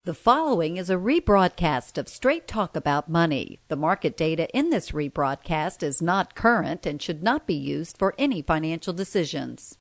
The following is a rebroadcast of Straight Talk About Money. The market data in this rebroadcast is not current and should not be used for any financial decisions.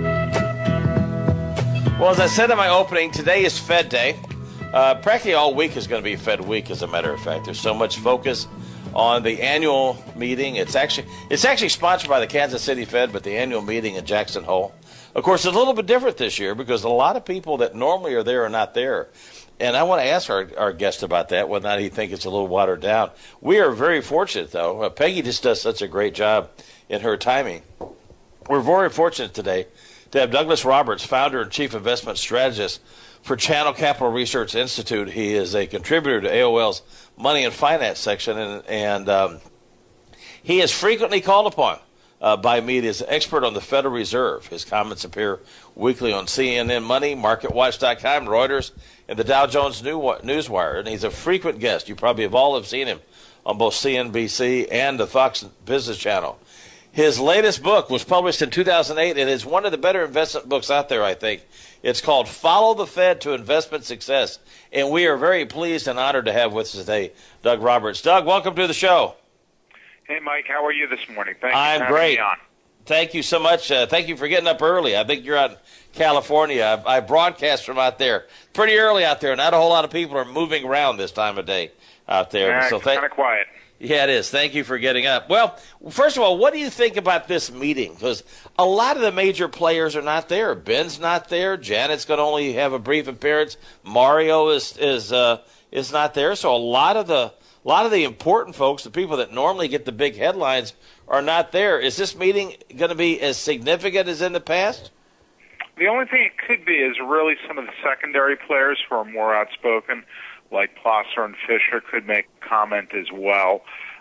Well, as I said in my opening, today is Fed Day. Practically all week is going to be Fed week, as a matter of fact. There's so much focus on the annual meeting. It's actually sponsored by the Kansas City Fed, but the annual meeting in Jackson Hole. Of course, it's a little bit different this year because a lot of people that normally are there are not there. And I want to ask our guest about that, whether or not he thinks it's a little watered down. We are very fortunate, though. Peggy just does such a great job in her timing. We're very fortunate today to have Douglas Roberts, founder and chief investment strategist for Channel Capital Research Institute. He is a contributor to AOL's Money and Finance section, and he is frequently called upon by media as an expert on the Federal Reserve. His comments appear weekly on CNN Money, MarketWatch.com, Reuters, and the Dow Jones Newswire, and he's a frequent guest. You probably have all seen him on both CNBC and the Fox Business Channel. His latest book was published in 2008 and is one of the better investment books out there, I think. It's called Follow the Fed to Investment Success, and we are very pleased and honored to have with us today Doug Roberts. Doug, welcome to the show. Hey, Mike, how are you this morning? Thank you I'm for having great. me on. Thank you so much. Thank you for getting up early. I think you're out in California. I broadcast from out there. Pretty early out there. Not a whole lot of people are moving around this time of day out there. Yeah, so it's kind of quiet. Yeah, it is. Thank you for getting up. Well, first of all, what do you think about this meeting? Because a lot of the major players are not there. Ben's not there. Janet's going to only have a brief appearance. Mario is not there. So a lot of the important folks, the people that normally get the big headlines, are not there. Is this meeting going to be as significant as in the past? The only thing it could be is really some of the secondary players who are more outspoken, like Plosser and Fisher, could make comment as well.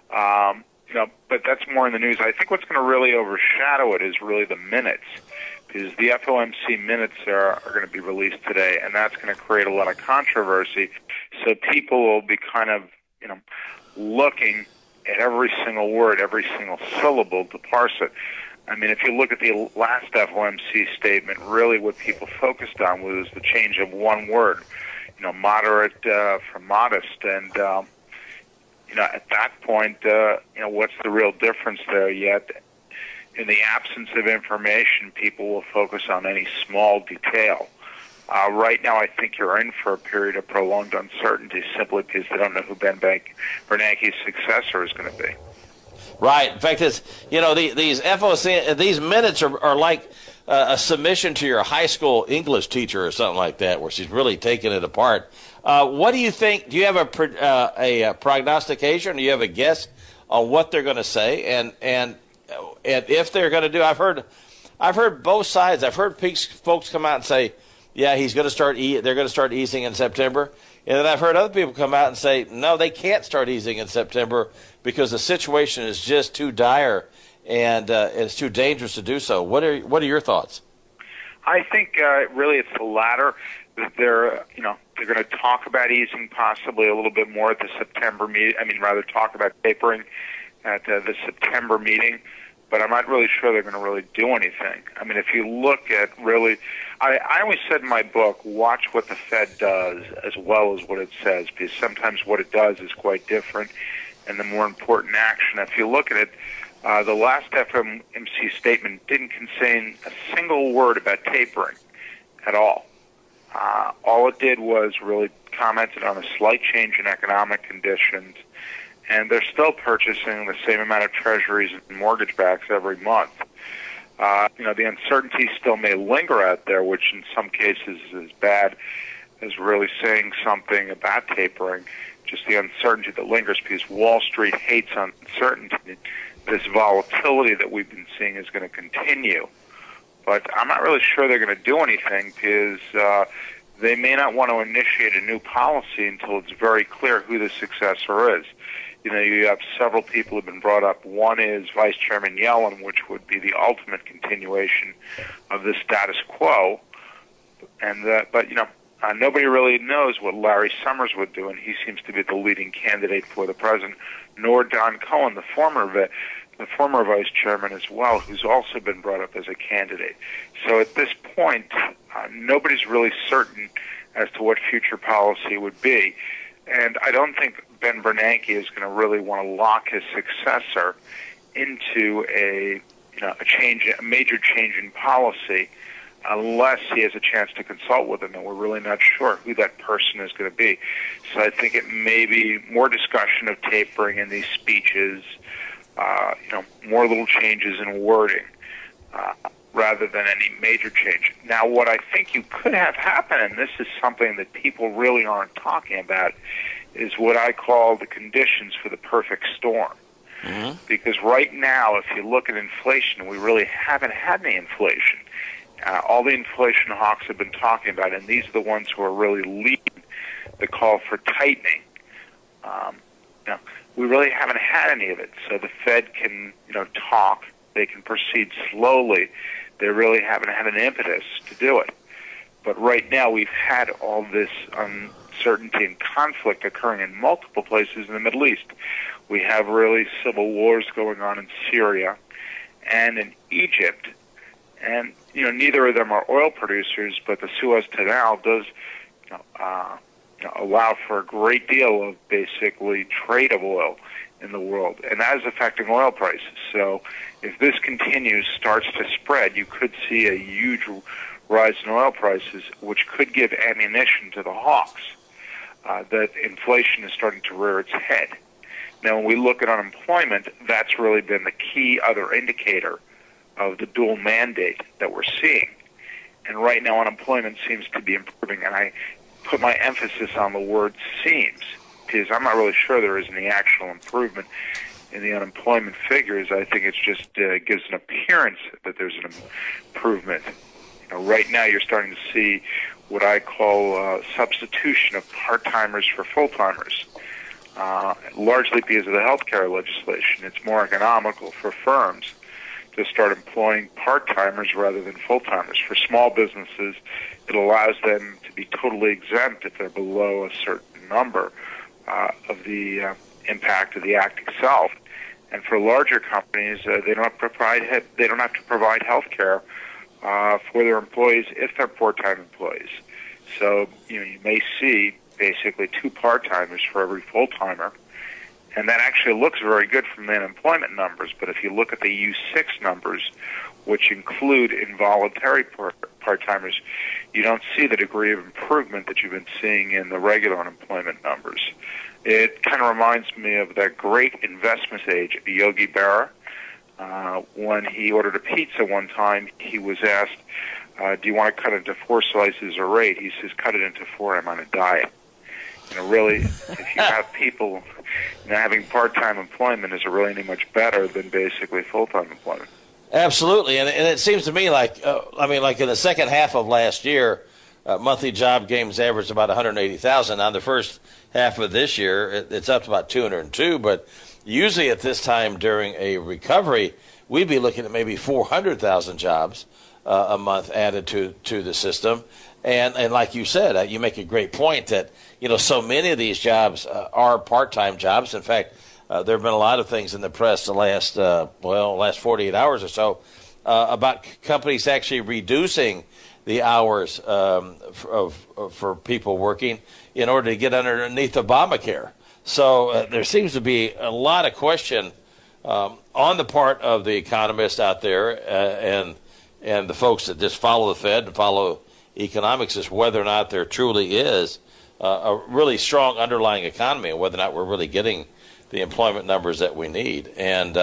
But that's more in the news. I think what's going to really overshadow it is really the minutes, because the FOMC minutes are going to be released today, and that's going to create a lot of controversy. So people will be kind of, looking at every single word, every single syllable to parse it. I mean, if you look at the last FOMC statement, really what people focused on was the change of one word, moderate from modest. And, at that point, what's the real difference there yet? In the absence of information, people will focus on any small detail. Right now, I think you're in for a period of prolonged uncertainty simply because they don't know who Ben Bernanke's successor is going to be. Right. In fact, these FOMC, these minutes are like a submission to your high school English teacher or something like that, where she's really taking it apart. What do you think? Do you have a prognostication? Do you have a guess on what they're going to say, and if they're going to do? I've heard both sides. I've heard folks come out and say, yeah, he's going to start. They're going to start easing in September, and then I've heard other people come out and say, no, they can't start easing in September because the situation is just too dire and it's too dangerous to do so. What are your thoughts? I think really it's the latter. That they're going to talk about easing possibly a little bit more at the September meeting. Talk about tapering at the September meeting. But I'm not really sure they're going to really do anything. I mean, if you look at really, I always said in my book, watch what the Fed does as well as what it says, because sometimes what it does is quite different, and the more important action. If you look at it, the last FOMC statement didn't contain a single word about tapering at all. All it did was really commented on a slight change in economic conditions, and they're still purchasing the same amount of treasuries and mortgage backs every month. The uncertainty still may linger out there, which in some cases is bad as really saying something about tapering, just the uncertainty that lingers because Wall Street hates uncertainty. This volatility that we've been seeing is going to continue. But I'm not really sure they're going to do anything because they may not want to initiate a new policy until it's very clear who the successor is. You have several people who have been brought up. One is Vice Chairman Yellen, which would be the ultimate continuation of the status quo. But nobody really knows what Larry Summers would do, and he seems to be the leading candidate for the president, nor Don Cohen, the former vice chairman as well, who's also been brought up as a candidate. So at this point, nobody's really certain as to what future policy would be. And I don't think Ben Bernanke is going to really want to lock his successor into a major change in policy unless he has a chance to consult with him, and we're really not sure who that person is going to be. So I think it may be more discussion of tapering in these speeches, more little changes in wording, rather than any major change. Now, what I think you could have happen, and this is something that people really aren't talking about, is what I call the conditions for the perfect storm. Mm-hmm. Because right now, if you look at inflation, we really haven't had any inflation. All the inflation hawks have been talking about, and these are the ones who are really leading the call for tightening. We really haven't had any of it. So the Fed can, talk. They can proceed slowly. They really haven't had an impetus to do it. But right now, we've had all this uncertainty and conflict occurring in multiple places in the Middle East. We have really civil wars going on in Syria and in Egypt. And, neither of them are oil producers, but the Suez Canal does allow for a great deal of basically trade of oil in the world. And that is affecting oil prices. So if this continues, starts to spread, you could see a huge rise in oil prices, which could give ammunition to the hawks that inflation is starting to rear its head. Now, when we look at unemployment, that's really been the key other indicator of the dual mandate that we're seeing. And right now, unemployment seems to be improving, and I put my emphasis on the word seems, because I'm not really sure there is any actual improvement in the unemployment figures. I think it's just gives an appearance that there's an improvement. Right now, you're starting to see what I call substitution of part-timers for full-timers, largely because of the health care legislation. It's more economical for firms to start employing part-timers rather than full-timers. For small businesses, it allows them to be totally exempt if they're below a certain number of the impact of the act itself. And for larger companies, they don't have to provide health care for their employees if they're part-time employees. So you may see basically 2 part-timers for every full-timer. And that actually looks very good from the unemployment numbers. But if you look at the U6 numbers, which include involuntary part-timers, you don't see the degree of improvement that you've been seeing in the regular unemployment numbers. It kind of reminds me of that great investment sage, Yogi Berra. When he ordered a pizza one time, he was asked, do you want to cut it into 4 slices or 8? He says, cut it into 4, I'm on a diet. Really, if you have people having part-time employment, is it really any much better than basically full-time employment? Absolutely, and it seems to me like in the second half of last year, monthly job gains averaged about 180,000. Now, the first half of this year, it's up to about 202. But usually at this time during a recovery, we'd be looking at maybe 400,000 jobs a month added to the system. And like you said, you make a great point that, so many of these jobs are part-time jobs. In fact, there have been a lot of things in the press the last 48 hours or so about companies actually reducing the hours for people working in order to get underneath Obamacare. So there seems to be a lot of question on the part of the economists out there and the folks that just follow the Fed and follow economics as whether or not there truly is a really strong underlying economy and whether or not we're really getting the employment numbers that we need. And,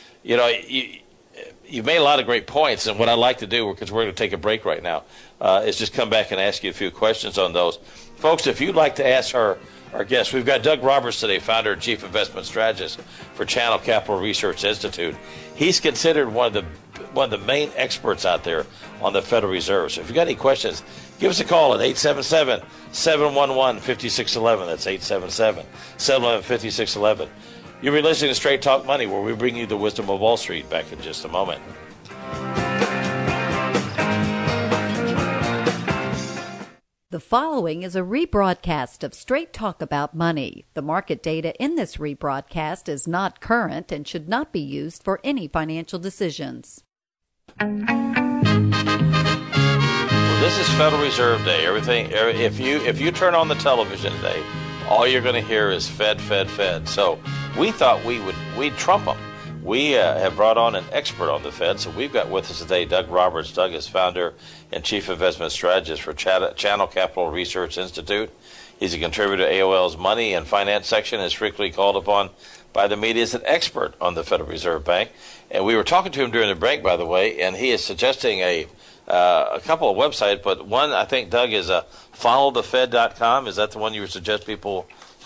you've made a lot of great points, and what I'd like to do, because we're going to take a break right now, is just come back and ask you a few questions on those. Folks, if you'd like to ask our guests, we've got Doug Roberts today, founder and chief investment strategist for Channel Capital Research Institute. He's considered one of the main experts out there on the Federal Reserve. So if you've got any questions, give us a call at 877-711-5611. That's 877-711-5611. You'll be listening to Straight Talk Money, where we bring you the wisdom of Wall Street. Back in just a moment. The following is a rebroadcast of Straight Talk About Money. The market data in this rebroadcast is not current and should not be used for any financial decisions. Well, This is Federal Reserve Day. If you turn on the television today, all you're going to hear is Fed, Fed, Fed. So we thought we'd trump them. We have brought on an expert on the Fed. So we've got with us today Doug Roberts. Doug is founder and chief investment strategist for Channel Capital Research Institute. He's a contributor to AOL's Money and Finance section, is frequently called upon by the media as an expert on the Federal Reserve Bank. And we were talking to him during the break, by the way, and he is suggesting a couple of websites, but one I think, Doug, is followthefed.com. Is that the one you would suggest people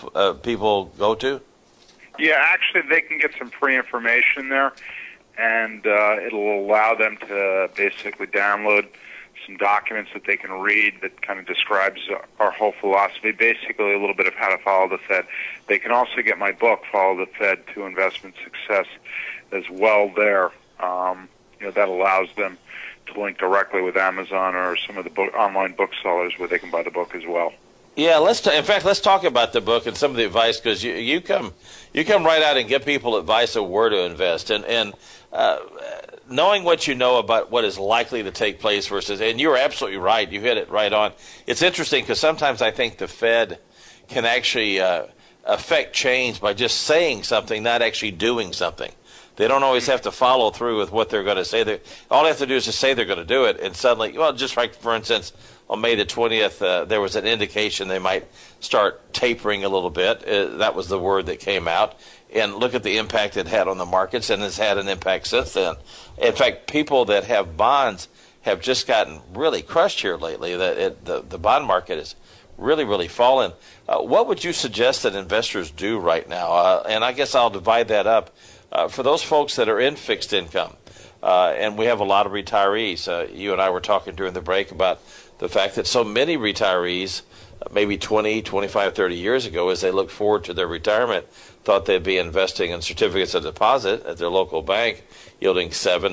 go to? Yeah, actually, they can get some free information there, and it'll allow them to basically download some documents that they can read that kind of describes our whole philosophy, basically a little bit of how to follow the Fed. They can also get my book, Follow the Fed to Investment Success, as well there. That allows them to link directly with Amazon or some of the online booksellers where they can buy the book as well. Yeah, let's talk about the book and some of the advice, because you come right out and give people advice of where to invest, and knowing what you know about what is likely to take place versus, and you're absolutely right, you hit it right on. It's interesting because sometimes I think the Fed can actually affect change by just saying something, not actually doing something. They don't always have to follow through with what they're going to say. All they have to do is just say they're going to do it, and suddenly, just like, for instance, on May the 20th, there was an indication they might start tapering a little bit. That was the word that came out. And look at the impact it had on the markets, and it's had an impact since then. In fact, people that have bonds have just gotten really crushed here lately. The bond market is really, really fallen. What would you suggest that investors do right now? And I guess I'll divide that up. For those folks that are in fixed income, and we have a lot of retirees. You and I were talking during the break about the fact that so many retirees, maybe 20, 25, 30 years ago, as they looked forward to their retirement, thought they'd be investing in certificates of deposit at their local bank, yielding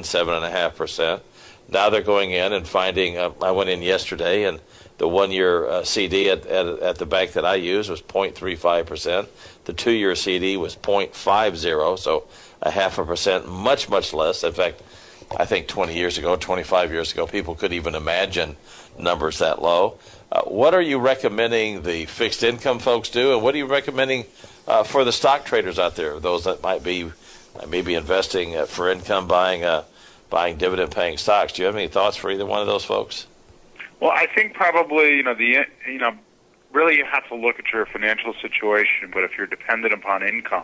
7.5%. Now they're going in and finding, I went in yesterday, and the one-year CD at the bank that I use was 0.35%. The two-year CD was 0.50, so 0.5%, much, much less. In fact, I think 20 years ago, 25 years ago, people could even imagine numbers that low. What are you recommending the fixed income folks do, and what are you recommending for the stock traders out there, those that might be investing for income, buying dividend-paying stocks? Do you have any thoughts for either one of those folks? Well, I think probably really you have to look at your financial situation. But if you're dependent upon income,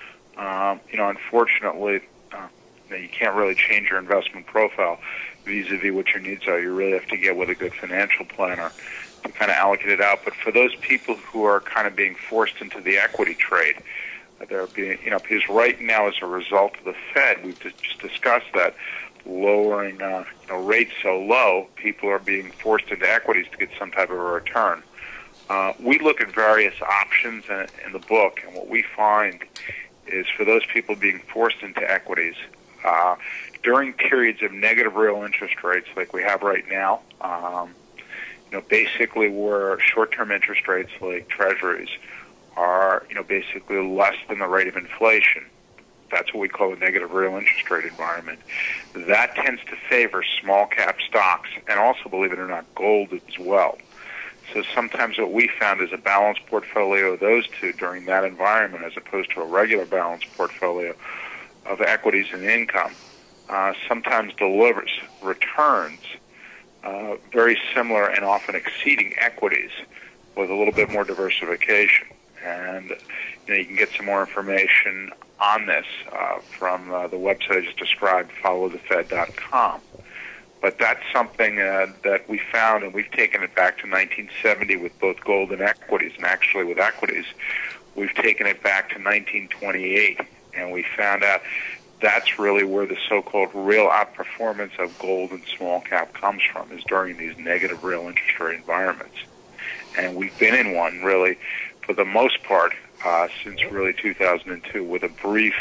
unfortunately, you can't really change your investment profile vis-a-vis what your needs are. You really have to get with a good financial planner to kind of allocate it out. But for those people who are kind of being forced into the equity trade, they're being, because right now, as a result of the Fed, we've just discussed that, lowering rates so low, people are being forced into equities to get some type of a return. We look at various options in the book, and what we find is for those people being forced into equities, during periods of negative real interest rates like we have right now, basically where short-term interest rates like treasuries are, basically less than the rate of inflation. That's what we call a negative real interest rate environment. That tends to favor small cap stocks and also, believe it or not, gold as well. So sometimes what we found is a balanced portfolio of those two during that environment, as opposed to a regular balanced portfolio of equities and income, sometimes delivers returns very similar and often exceeding equities with a little bit more diversification. And you can get some more information on this from the website I just described, followthefed.com. But that's something that we found, and we've taken it back to 1970 with both gold and equities. And actually with equities, we've taken it back to 1928. And we found out that's really where the so-called real outperformance of gold and small cap comes from, is during these negative real interest rate environments. And we've been in one, really, for the most part, since really 2002, with a brief,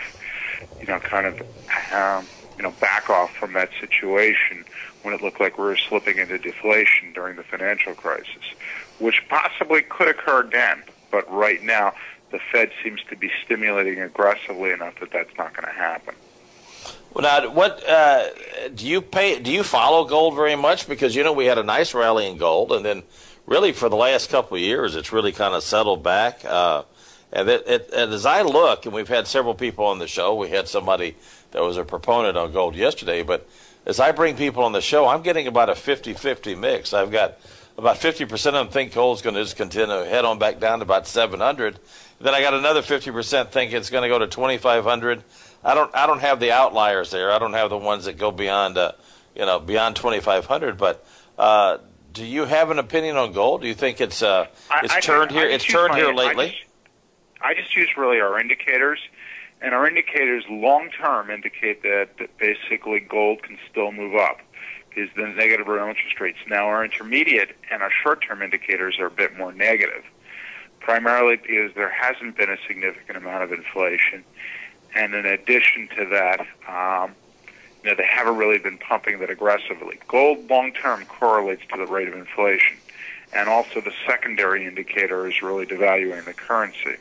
back off from that situation when it looked like we were slipping into deflation during the financial crisis, which possibly could occur again. But right now, the Fed seems to be stimulating aggressively enough that that's not going to happen. Well, now, what do you pay? Do you follow gold very much? Because we had a nice rally in gold, and then really for the last couple of years, it's really kind of settled back. And as I look, and we've had several people on the show, we had somebody that was a proponent on gold yesterday, but as I bring people on the show, I'm getting about a 50-50 mix. I've got about 50% of them think gold's going to just continue to head on back down to about 700. Then I got another 50% think it's going to go to 2,500. I don't have the outliers there. I don't have the ones that go beyond beyond 2,500. But do you have an opinion on gold? Do you think it's turned here? It's turned here lately. I just use really our indicators, and our indicators long term indicate that basically gold can still move up because the negative real interest rates. Now our intermediate and our short term indicators are a bit more negative, primarily because there hasn't been a significant amount of inflation. And in addition to that, they haven't really been pumping that aggressively. Gold long-term correlates to the rate of inflation. And also the secondary indicator is really devaluing the currency.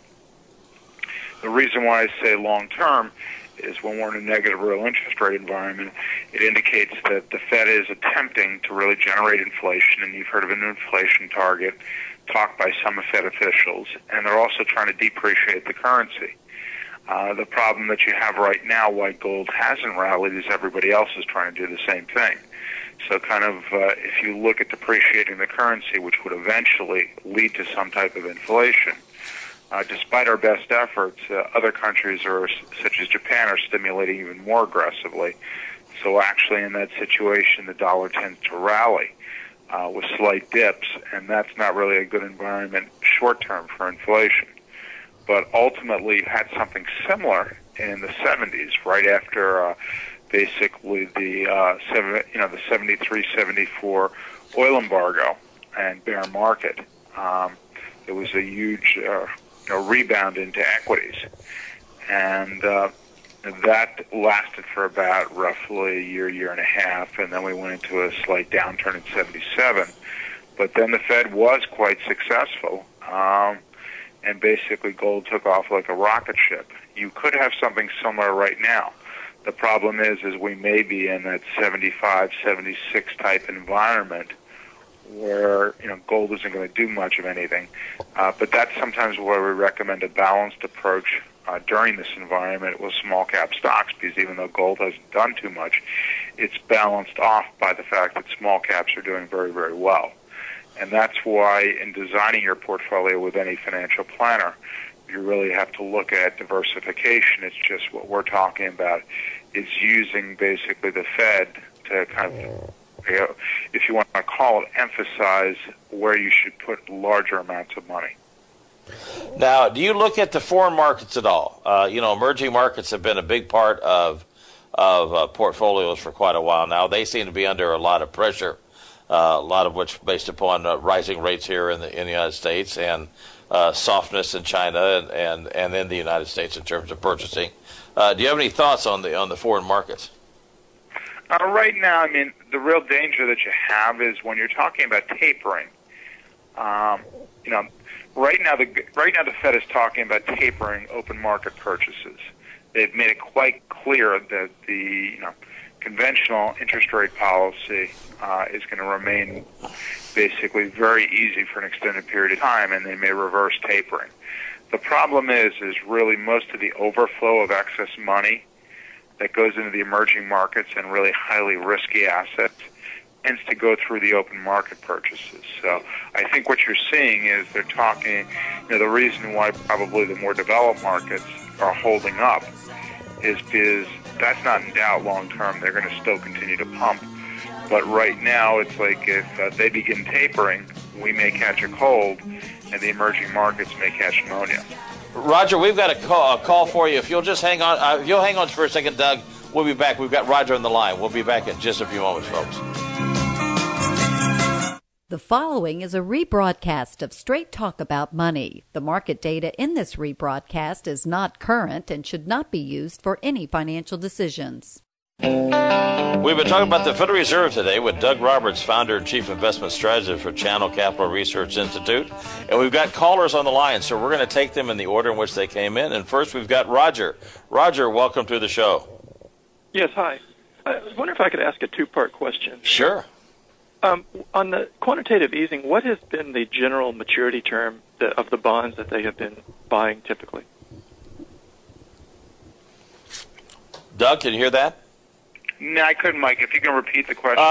The reason why I say long-term is when we're in a negative real interest rate environment, it indicates that the Fed is attempting to really generate inflation, and you've heard of an inflation target talked by some Fed officials, and they're also trying to depreciate the currency. The problem that you have right now, why gold hasn't rallied, is everybody else is trying to do the same thing. So if you look at depreciating the currency, which would eventually lead to some type of inflation, despite our best efforts, other countries such as Japan are stimulating even more aggressively. So actually in that situation, the dollar tends to rally with slight dips, and that's not really a good environment short-term for inflation. But ultimately, you had something similar in the 70s, right after basically the 73-74 oil embargo and bear market. There was a huge rebound into equities, and that lasted for about roughly a year and a half, and then we went into a slight downturn in 77. But then the Fed was quite successful. And basically gold took off like a rocket ship. You could have something similar right now. The problem is we may be in that 75, 76 type environment where gold isn't going to do much of anything. But that's sometimes where we recommend a balanced approach during this environment with small cap stocks, because even though gold hasn't done too much, it's balanced off by the fact that small caps are doing very, very well. And that's why in designing your portfolio with any financial planner, you really have to look at diversification. It's just what we're talking about. It's using basically the Fed to kind of, if you want to call it, emphasize where you should put larger amounts of money. Now, do you look at the foreign markets at all? Emerging markets have been a big part of portfolios for quite a while now. They seem to be under a lot of pressure. A lot of which based upon rising rates here in the United States and softness in China and in the United States in terms of purchasing. Do you have any thoughts on the foreign markets? Right now, the real danger that you have is when you're talking about tapering. Right now the Fed is talking about tapering open market purchases. They've made it quite clear that the conventional interest rate policy is going to remain basically very easy for an extended period of time, and they may reverse tapering. The problem is really most of the overflow of excess money that goes into the emerging markets and really highly risky assets tends to go through the open market purchases. So I think what you're seeing is they're talking, the reason why probably the more developed markets are holding up is because that's not in doubt long term. They're going to still continue to pump. But right now, it's like if they begin tapering, we may catch a cold, and the emerging markets may catch pneumonia. Roger, we've got a call for you. If you'll just hang on, you'll hang on for a second, Doug. We'll be back. We've got Roger on the line. We'll be back in just a few moments, folks. The following is a rebroadcast of Straight Talk About Money. The market data in this rebroadcast is not current and should not be used for any financial decisions. We've been talking about the Federal Reserve today with Doug Roberts, founder and chief investment strategist for Channel Capital Research Institute. And we've got callers on the line, so we're going to take them in the order in which they came in. And first, we've got Roger. Roger, welcome to the show. Yes, hi. I was wondering if I could ask a two-part question. Sure. On the quantitative easing, what has been the general maturity term of the bonds that they have been buying typically? Doug, can you hear that? No, I couldn't, Mike. If you can repeat the question.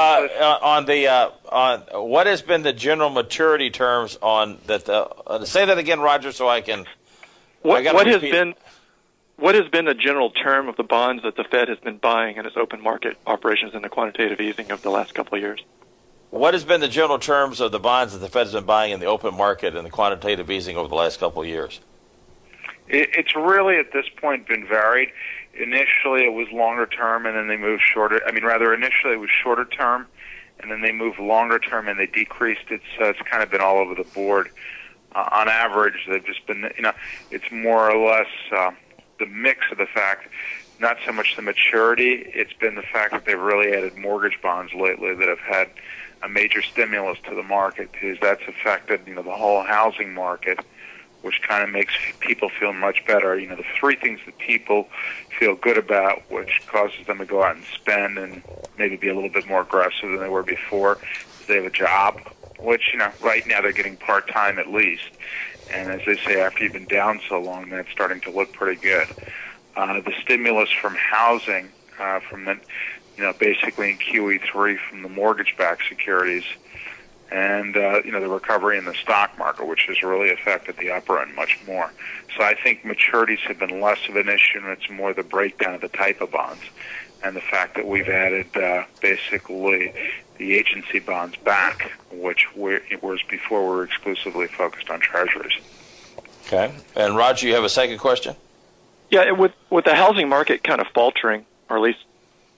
On what has been the general maturity terms on that? Say that again, Roger, so I can. What has been the general term of the bonds that the Fed has been buying in its open market operations in the quantitative easing of the last couple of years? What has been the general terms of the bonds that the Fed has been buying in the open market and the quantitative easing over the last couple of years? It's really at this point been varied. Initially, it was longer term, and then they moved shorter. Initially it was shorter term, and then they moved longer term, and they decreased. It's kind of been all over the board. On average, they've just been, it's more or less the mix of the fact, not so much the maturity. It's been the fact that they've really added mortgage bonds lately that have had a major stimulus to the market, because that's affected, the whole housing market, which kind of makes people feel much better. The three things that people feel good about, which causes them to go out and spend and maybe be a little bit more aggressive than they were before, is they have a job, which, right now they're getting part-time at least. And as they say, after you've been down so long, that's starting to look pretty good. The stimulus from housing, from the, basically in QE3 from the mortgage-backed securities, and the recovery in the stock market, which has really affected the upper end much more. So I think maturities have been less of an issue, and it's more the breakdown of the type of bonds, and the fact that we've added basically the agency bonds back, which whereas before we were exclusively focused on treasuries. Okay. And Roger, you have a second question? Yeah, with the housing market kind of faltering, or at least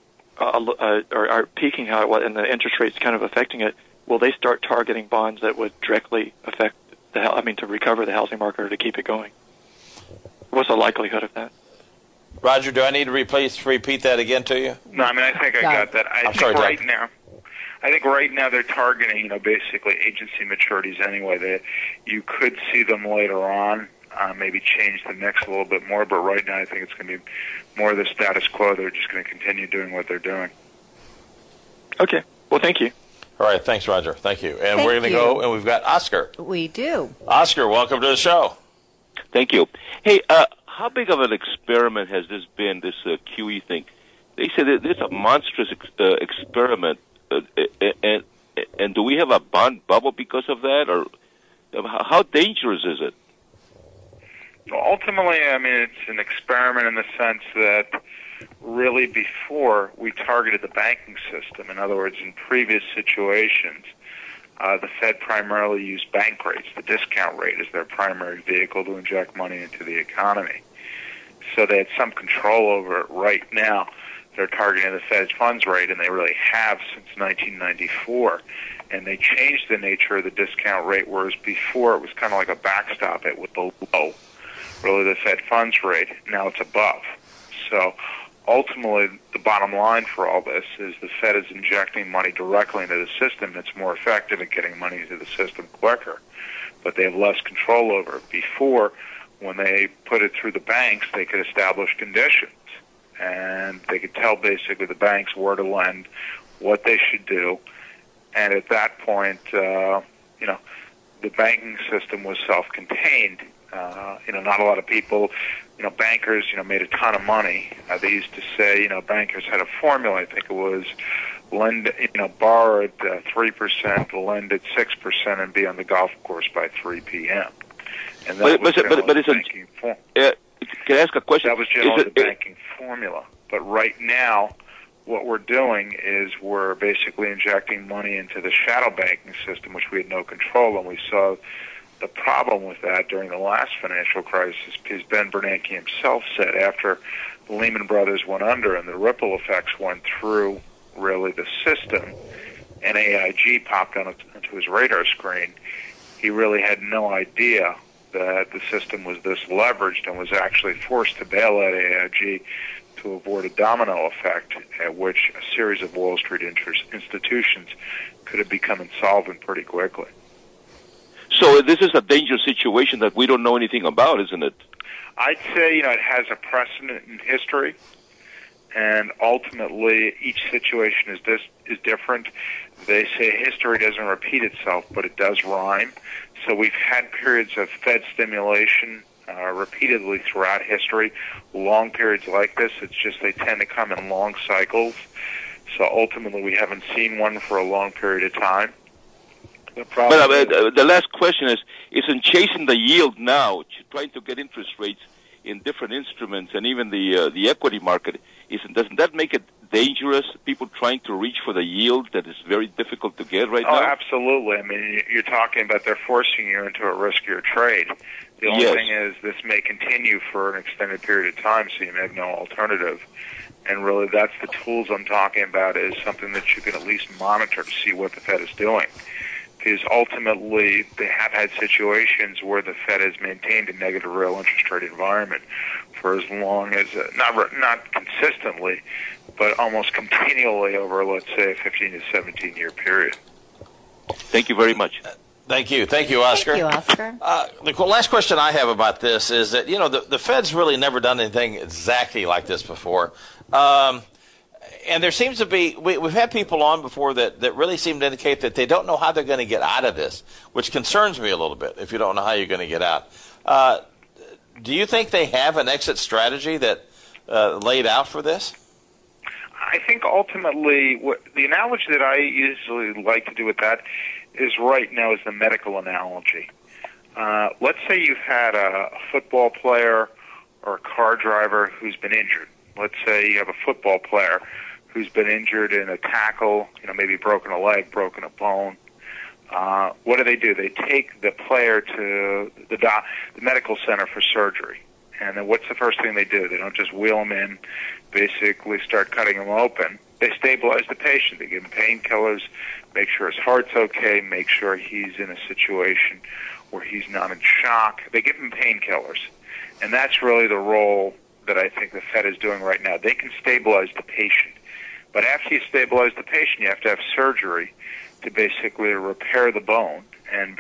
or peaking how it was, and the interest rates kind of affecting it, will they start targeting bonds that would directly affect to recover the housing market or to keep it going? What's the likelihood of that? Roger, do I need to repeat that again to you? No, I think I got that. I think right now they're targeting, basically agency maturities anyway. You could see them later on, maybe change the mix a little bit more, but right now I think it's going to be more of the status quo. They're just going to continue doing what they're doing. Okay. Well, thank you. All right. Thanks, Roger. Thank you. And we're going to go, and we've got Oscar. We do. Oscar, welcome to the show. Thank you. Hey, how big of an experiment has this been, this QE thing? They say that it's a monstrous experiment, and do we have a bond bubble because of that, or how dangerous is it? Well, ultimately, it's an experiment in the sense that really before we targeted the banking system. In other words, in previous situations, the Fed primarily used bank rates, the discount rate, as their primary vehicle to inject money into the economy. So they had some control over it. Right now, they're targeting the Fed's funds rate, and they really have since 1994. And they changed the nature of the discount rate, whereas before it was kind of like a backstop. It was below, really, the Fed funds rate. Now it's above. So ultimately, the bottom line for all this is the Fed is injecting money directly into the system. It's more effective at getting money into the system quicker, but they have less control over it. Before, when they put it through the banks, they could establish conditions, and they could tell basically the banks where to lend, what they should do, and at that point, the banking system was self-contained. Not a lot of people, bankers, made a ton of money. They used to say, bankers had a formula. I think it was borrow at 3%, lend at 6%, and be on the golf course by 3 p.m. And that was the banking formula. Can I ask a question? That was generally the banking formula. But right now, what we're doing is we're basically injecting money into the shadow banking system, which we had no control, and we saw the problem with that during the last financial crisis, because Ben Bernanke himself said after the Lehman Brothers went under and the ripple effects went through really the system, and AIG popped onto his radar screen, he really had no idea that the system was this leveraged and was actually forced to bail out AIG to avoid a domino effect at which a series of Wall Street institutions could have become insolvent pretty quickly. So this is a dangerous situation that we don't know anything about, isn't it? I'd say, it has a precedent in history, and ultimately each situation is different. They say history doesn't repeat itself, but it does rhyme. So we've had periods of Fed stimulation repeatedly throughout history, long periods like this. It's just they tend to come in long cycles. So ultimately we haven't seen one for a long period of time. The last question is in chasing the yield now, trying to get interest rates in different instruments and even the equity market, doesn't that make it dangerous? People trying to reach for the yield that is very difficult to get right now? Oh, absolutely. I mean, you're talking about they're forcing you into a riskier trade. The only thing is this may continue for an extended period of time, so you may have no alternative. And really that's the tools I'm talking about, is something that you can at least monitor to see what the Fed is doing. Because ultimately they have had situations where the Fed has maintained a negative real interest rate environment for as long as, not consistently, but almost continually over, let's say, a 15 to 17-year period. Thank you very much. Thank you, Oscar. Thank you, Oscar. The last question I have about this is that, the Fed's really never done anything exactly like this before. And there seems to be, we've had people on before that really seem to indicate that they don't know how they're going to get out of this, which concerns me a little bit if you don't know how you're going to get out. Do you think they have an exit strategy that laid out for this? I think ultimately, the analogy that I usually like to do with that is right now is the medical analogy. Let's say you've had a football player or a car driver who's been injured. Let's say you have a football player who's been injured in a tackle, maybe broken a leg, broken a bone. What do? They take the player to the medical center for surgery. And then what's the first thing they do? They don't just wheel him in, basically start cutting him open. They stabilize the patient. They give him painkillers, make sure his heart's okay, make sure he's in a situation where he's not in shock. They give him painkillers. And that's really the role that I think the Fed is doing right now. They can stabilize the patient. But after you stabilize the patient, you have to have surgery to basically repair the bone and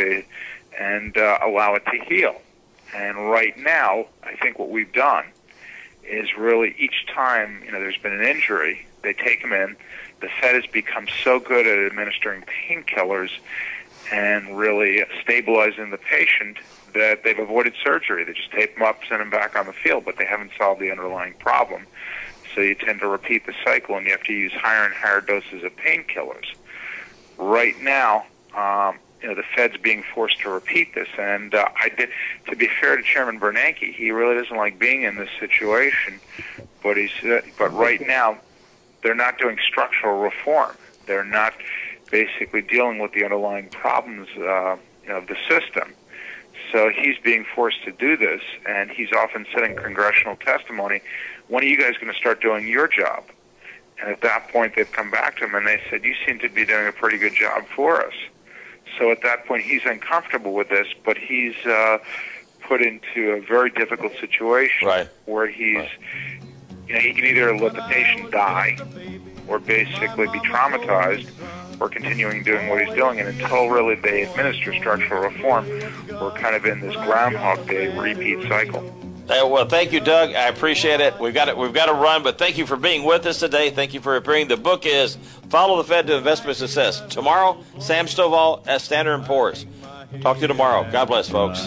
allow it to heal. And right now, I think what we've done is really each time there's been an injury, they take them in. The Fed has become so good at administering painkillers and really stabilizing the patient that they've avoided surgery. They just tape them up, send them back on the field, but they haven't solved the underlying problem. So you tend to repeat the cycle, and you have to use higher and higher doses of painkillers. Right now, the Fed's being forced to repeat this, and to be fair to Chairman Bernanke, he really doesn't like being in this situation, but right now, they're not doing structural reform. They're not basically dealing with the underlying problems of the system. So he's being forced to do this, and he's often said in congressional testimony, when are you guys going to start doing your job? And at that point, they've come back to him, and they said, you seem to be doing a pretty good job for us. So at that point, he's uncomfortable with this, but he's put into a very difficult situation where he's, he can either let the patient die or basically be traumatized or continuing doing what he's doing. And until really they administer structural reform, we're kind of in this Groundhog Day repeat cycle. Well, thank you, Doug. I appreciate it. We've got to run, but thank you for being with us today. Thank you for appearing. The book is Follow the Fed to Investment Success. Tomorrow, Sam Stovall at Standard & Poor's. Talk to you tomorrow. God bless, folks.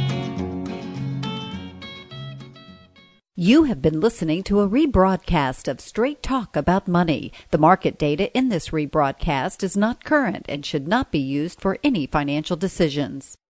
You have been listening to a rebroadcast of Straight Talk About Money. The market data in this rebroadcast is not current and should not be used for any financial decisions.